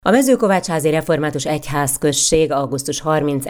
A Mezőkovácsházi Református Egyházközség augusztus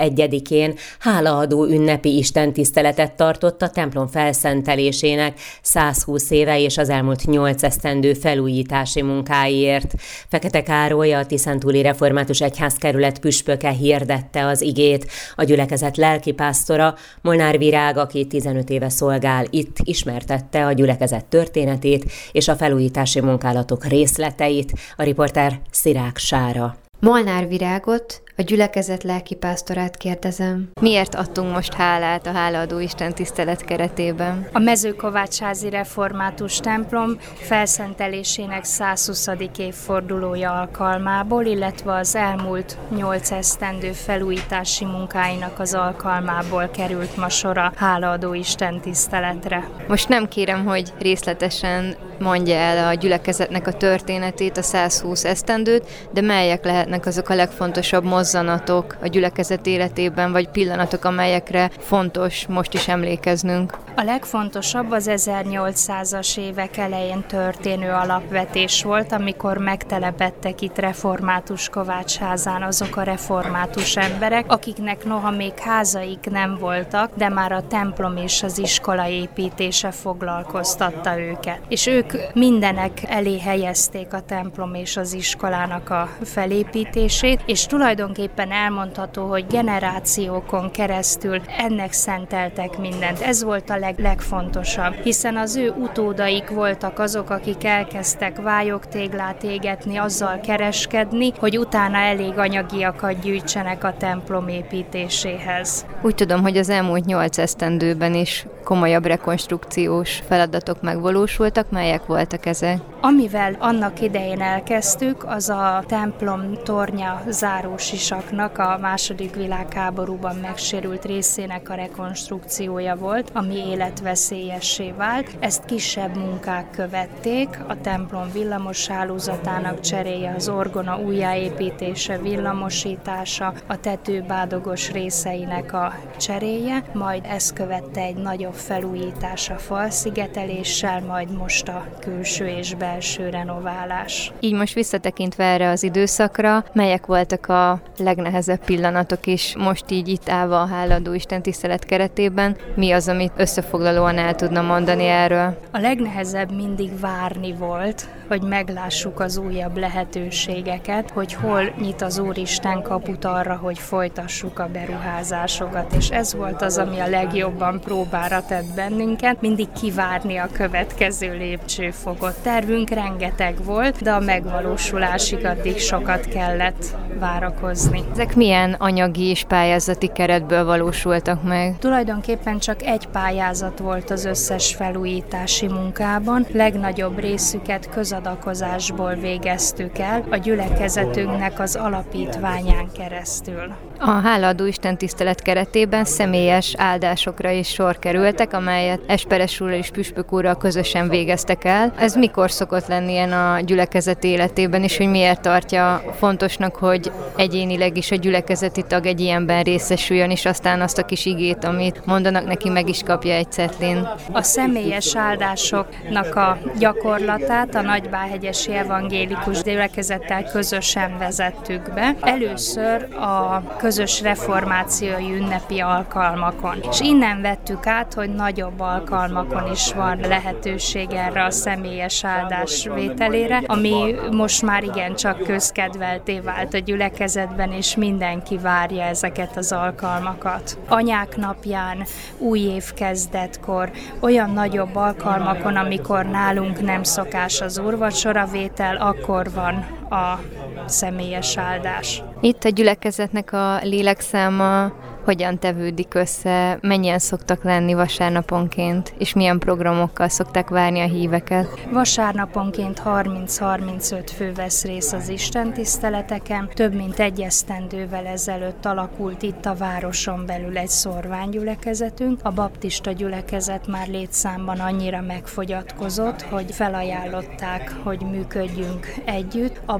31-én hálaadó ünnepi istentiszteletet tartott a templom felszentelésének 120 éve és az elmúlt 8 esztendő felújítási munkáiért. Fekete Károly, a Tiszántúli Református Egyházkerület püspöke hirdette az igét. A gyülekezet lelkipásztora, Molnár Virág, aki 15 éve szolgál itt, ismertette a gyülekezet történetét és a felújítási munkálatok részleteit. A riporter Szirák Sára. Molnár Virágot, a gyülekezet lelkipásztorát kérdezem. Miért adtunk most hálát a hálaadó istentisztelet keretében? A Mezőkovácsházi Református templom felszentelésének 120. évfordulója alkalmából, illetve az elmúlt 8 esztendő felújítási munkáinak az alkalmából került ma sor a hálaadó istentiszteletre. Most nem kérem, hogy részletesen mondja el a gyülekezetnek a történetét, a 120 esztendőt, de melyek lehetnek azok a legfontosabb mozzanatok a gyülekezet életében, vagy pillanatok, amelyekre fontos most is emlékeznünk? A legfontosabb az 1800-as évek elején történő alapvetés volt, amikor megtelepedtek itt református kovácsházán azok a református emberek, akiknek noha még házaik nem voltak, de már a templom és az iskola építése foglalkoztatta őket. És ők mindenek elé helyezték a templom és az iskolának a felépítését, és tulajdonképpen elmondható, hogy generációkon keresztül ennek szenteltek mindent. Ez volt a legfontosabb, hiszen az ő utódaik voltak azok, akik elkezdtek vályogtéglát égetni, azzal kereskedni, hogy utána elég anyagiakat gyűjtsenek a templom építéséhez. Úgy tudom, hogy az elmúlt 8 esztendőben is komolyabb rekonstrukciós feladatok megvalósultak, melyek voltak ezek? Amivel annak idején elkezdtük, az a templom tornya zárósisaknak a II. Világháborúban megsérült részének a rekonstrukciója volt, ami életveszélyessé vált. Ezt kisebb munkák követték, a templom villamos hálózatának cseréje, az orgona újjáépítése, villamosítása, a tetőbádogos részeinek a cseréje, majd ezt követte egy nagyobb felújítás a falszigeteléssel, majd most a külső és belső renoválás. Így most visszatekintve erre az időszakra, melyek voltak a legnehezebb pillanatok is most így itt állva a hálaadó istentisztelet keretében? Mi az, amit összefoglalóan el tudna mondani erről? A legnehezebb mindig várni volt, hogy meglássuk az újabb lehetőségeket, hogy hol nyit az Úristen kaput arra, hogy folytassuk a beruházásokat, és ez volt az, ami a legjobban próbára tett bennünket, mindig kivárni a következő lépcsőfokot. Tervünk rengeteg volt, de a megvalósulásig addig sokat kellett várakozni. Ezek milyen anyagi és pályázati keretből valósultak meg? Tulajdonképpen csak egy pályázat volt az összes felújítási munkában, legnagyobb részüket közadakozásból végeztük el, a gyülekezetünknek az alapítványán keresztül. A hálaadó istentisztelet keretében személyes áldásokra is sor kerültek, amelyet Esperes úrral és püspök úrral közösen végeztek el. Ez mikor szokott lenni ilyen a gyülekezet életében, és hogy miért tartja fontosnak, hogy egyénileg is a gyülekezeti tag egy ilyenben részesüljön, és aztán azt a kis igét, amit mondanak neki, meg is kapja egy cetlin? A személyes áldásoknak a gyakorlatát a Nagybáhegyesi Evangélikus Gyülekezettel közösen vezettük be. Először a közös reformációi ünnepi alkalmakon. És innen vettük át, hogy nagyobb alkalmakon is van lehetőség erre a személyes áldás vételére, ami most már igencsak közkedvelté vált a gyülekezetben, és mindenki várja ezeket az alkalmakat. Anyák napján, új év kezdetkor, olyan nagyobb alkalmakon, amikor nálunk nem szokás az úrvacsoravétel, akkor van a személyes áldás. Itt a gyülekezetnek a lélekszáma hogyan tevődik össze, mennyien szoktak lenni vasárnaponként, és milyen programokkal szokták várni a híveket? Vasárnaponként 30-35 fő vesz részt az istentiszteleteken. Több mint egy esztendővel ezelőtt alakult itt a városon belül egy szorványgyülekezetünk. A baptista gyülekezet már létszámban annyira megfogyatkozott, hogy felajánlották, hogy működjünk együtt. A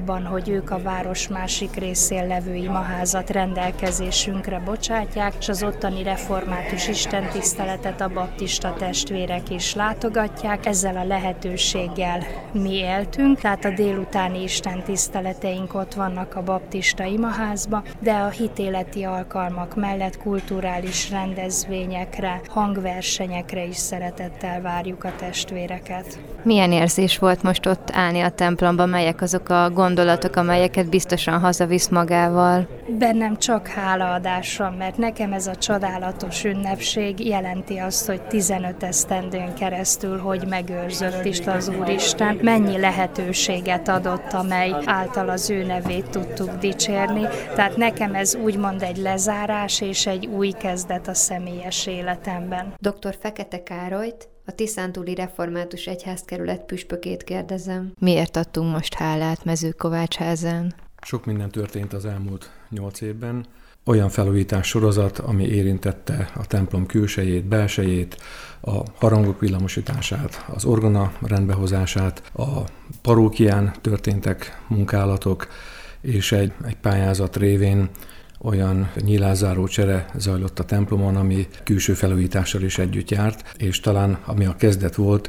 abban, hogy ők a város másik részén levő imaházat rendelkezésünkre bocsátják, és az ottani református istentiszteletet a baptista testvérek is látogatják. Ezzel a lehetőséggel mi éltünk, tehát a délutáni istentiszteleteink ott vannak a baptista imaházba, de a hitéleti alkalmak mellett kulturális rendezvényekre, hangversenyekre is szeretettel várjuk a testvéreket. Milyen érzés volt most ott állni a templomban, melyek azok a gondolatok, amelyeket biztosan hazavisz magával? Bennem csak hálaadás van, mert nekem ez a csodálatos ünnepség jelenti azt, hogy 15 esztendőn keresztül, hogy megőrzött is az Úristen, mennyi lehetőséget adott, amely által az ő nevét tudtuk dicsérni. Tehát nekem ez úgymond egy lezárás és egy új kezdet a személyes életemben. Dr. Fekete Károlyt, a Tiszántúli Református Egyházkerület püspökét kérdezem. Miért adtunk most hálát Mezőkovácsházán? Sok minden történt az elmúlt 8 évben. Olyan felújítás sorozat, ami érintette a templom külsejét, belsejét, a harangok villamosítását, az orgona rendbehozását, a parókián történtek munkálatok, és egy pályázat révén olyan nyílászáró csere zajlott a templomon, ami külső felújítással is együtt járt, és talán ami a kezdet volt,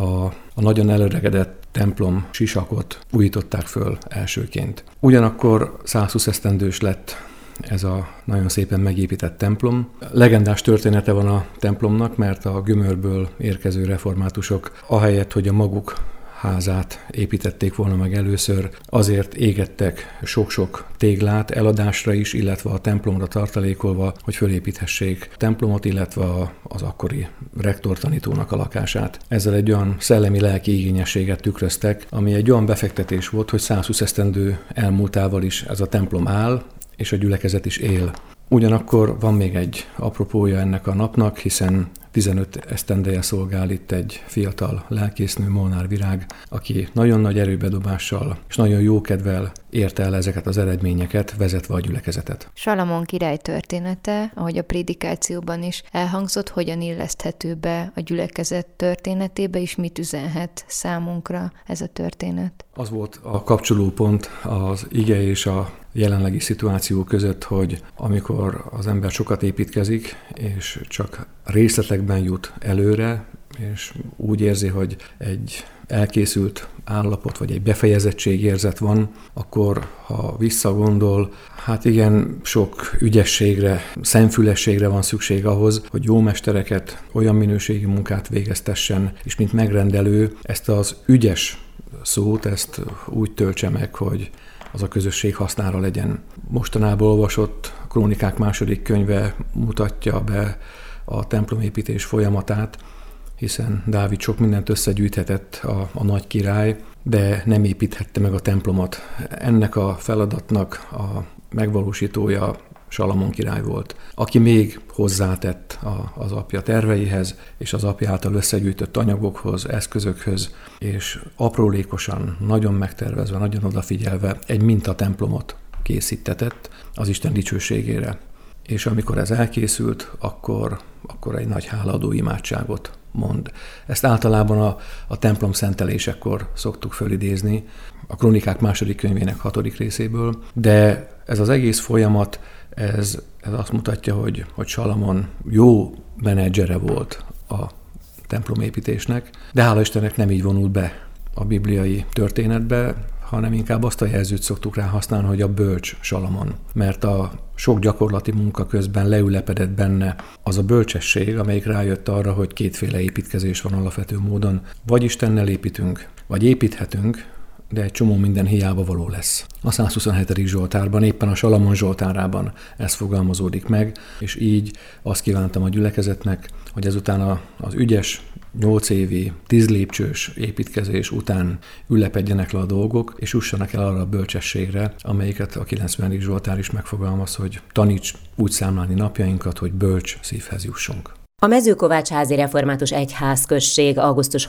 a nagyon előregedett templom sisakot újították föl elsőként. Ugyanakkor 120 esztendős lett ez a nagyon szépen megépített templom. Legendás története van a templomnak, mert a Gömörből érkező reformátusok ahelyett, hogy a maguk házát építették volna meg először, azért égettek sok-sok téglát eladásra is, illetve a templomra tartalékolva, hogy fölépíthessék a templomot, illetve az akkori rektortanítónak a lakását. Ezzel egy olyan szellemi-lelki igényességet tükröztek, ami egy olyan befektetés volt, hogy 120 esztendő elmúltával is ez a templom áll, és a gyülekezet is él. Ugyanakkor van még egy apropója ennek a napnak, hiszen 15 esztendeje szolgál itt egy fiatal lelkésznő, Molnár Virág, aki nagyon nagy erőbedobással és nagyon jó kedvel érte el ezeket az eredményeket, vezetve a gyülekezetet. Salamon király története, ahogy a prédikációban is elhangzott, hogyan illeszthető be a gyülekezet történetébe, és mit üzenhet számunkra ez a történet? Az volt a kapcsolópont az ige és a jelenlegi szituáció között, hogy amikor az ember sokat építkezik, és csak részletekben jut előre, és úgy érzi, hogy egy elkészült állapot, vagy egy befejezettségérzet van, akkor ha visszagondol, hát igen, sok ügyességre, szemfülességre van szükség ahhoz, hogy jó mestereket, olyan minőségi munkát végeztessen, és mint megrendelő ezt az ügyes szót, ezt úgy töltse meg, hogy az a közösség hasznára legyen. Mostanában olvasott Krónikák második könyve mutatja be a templomépítés folyamatát, hiszen Dávid sok mindent összegyűjthetett a nagy király, de nem építhette meg a templomot. Ennek a feladatnak a megvalósítója Salamon király volt, aki még hozzátett az apja terveihez, és az apja által összegyűjtött anyagokhoz, eszközökhöz, és aprólékosan, nagyon megtervezve, nagyon odafigyelve egy mintatemplomot készítetett az Isten dicsőségére. És amikor ez elkészült, akkor egy nagy hálaadó imádságot mond. Ezt általában a templom szentelésekor szoktuk fölidézni, a Krónikák második könyvének 6. részéből, de ez az egész folyamat, ez azt mutatja, hogy Salamon jó menedzsere volt a templomépítésnek, de hála Istennek nem így vonult be a bibliai történetbe, hanem inkább azt a jelzőt szoktuk rá használni, hogy a bölcs Salamon. Mert a sok gyakorlati munka közben leülepedett benne az a bölcsesség, amelyik rájött arra, hogy kétféle építkezés van alapvető módon. Vagy Istennel építünk, vagy építhetünk, de egy csomó minden hiába való lesz. A 127. Zsoltárban, éppen a Salamon Zsoltárában ez fogalmazódik meg, és így azt kívántam a gyülekezetnek, hogy ezután az ügyes, 8 évi, 10 lépcsős építkezés után ülepedjenek le a dolgok, és jussanak el arra a bölcsességre, amelyiket a 90. Zsoltár is megfogalmaz, hogy taníts úgy számlálni napjainkat, hogy bölcs szívhez jussunk. A Mezőkovácsházi Református Egyházközség augusztus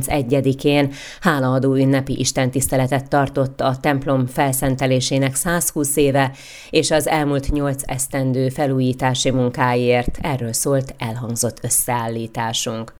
31-én hálaadó ünnepi istentiszteletet tartott a templom felszentelésének 120 éve és az elmúlt 8 esztendő felújítási munkáért. Erről szólt elhangzott összeállításunk.